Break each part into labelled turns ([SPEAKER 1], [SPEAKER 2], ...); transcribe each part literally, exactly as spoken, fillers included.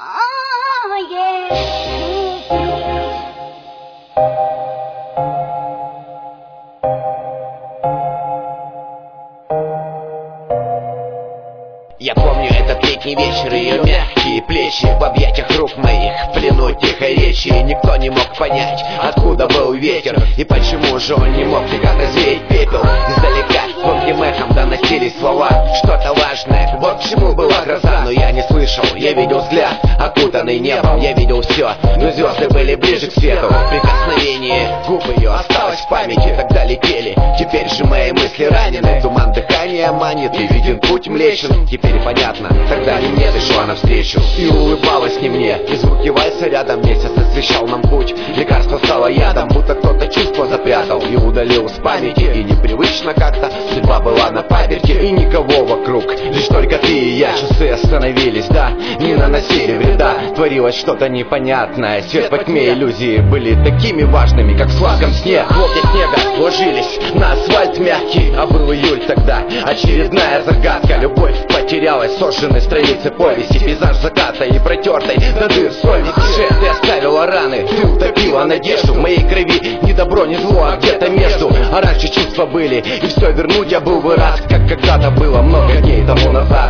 [SPEAKER 1] Я помню этот летний вечер, ее мягкие плечи в объятиях рук моих, в плену тихой речи. Никто не мог понять, откуда был ветер и почему же он не мог никак развеять пепел. Издалека громким эхом доносились слова, что-то важное, вот к чему была гроза. Но я не слышал, я видел взгляд, окутанный небом. Я видел все, но звезды были ближе к свету. Прикосновение губ ее осталось в памяти, тогда летели. Теперь же мои мысли ранены, туман дыхания манит, и виден путь млечен. Теперь понятно, тогда не мне ты шла навстречу и улыбалась не мне, и звуки вальса рядом. Месяц освещал нам путь, лекарство стало ядом, будто кто-то чувство запрятал и удалил с памяти. И непривычно как-то судьба была на паперти, и никого вокруг, лишь только ты и я. Часы остановились, да, не наносили вреда. Творилось что-то непонятное, свет во тьме, иллюзии были такими важными, как в сладком сне. Хлопья снега ложились на асфальт мягкий, а был июль тогда. Очередная загадка, любовь потерялась, сожженной страницы повести. Пейзаж заката и протертой до дыр совести. Ты оставила раны, ты утопила надежду. В моей крови ни добро, ни зло, а где-то между. А раньше чувства были, и все вернуть я был бы рад, как когда-то было много дней тому назад.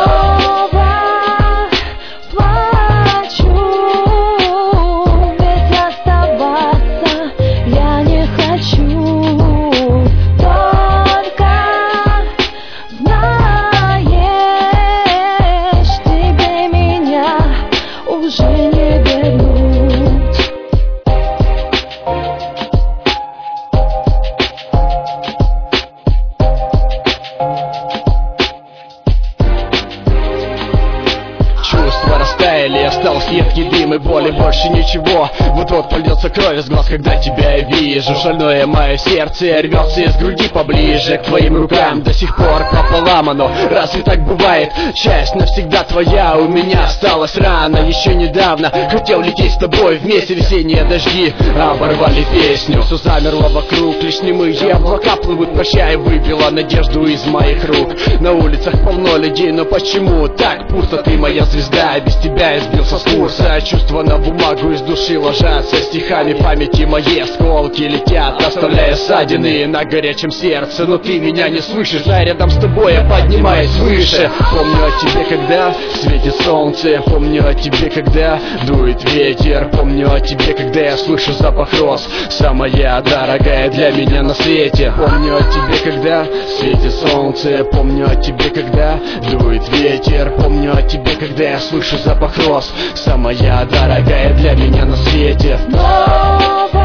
[SPEAKER 2] Остался едкий дым и боли, больше ничего. Вот-вот польется кровь из глаз, когда тебя я вижу. Шальное мое сердце рвется из груди поближе к твоим рукам. До сих пор пополам оно, разве так бывает? Часть навсегда твоя, у меня осталась рана. Еще недавно хотел лететь с тобой вместе, весенние дожди оборвали песню. Все замерло вокруг, лишь немые облака плывут, прощай, выбила надежду из моих рук. На улицах полно людей, но почему так пусто? Ты моя звезда, без тебя я сбился с курса. Чувства на бумагу из души ложатся, стихами памяти мои осколки летят, оставляя ссадины на горячем сердце. Но ты меня не слышишь, а рядом с тобой я поднимаюсь выше. Помню о тебе, когда светит солнце, помню о тебе, когда дует ветер, помню о тебе, когда я слышу запах роз, самая дорогая для меня на свете. Помню о тебе, когда светит солнце, помню о тебе, когда дует ветер, помню о тебе, когда я слышу запах роз, самая дорогая для меня на свете.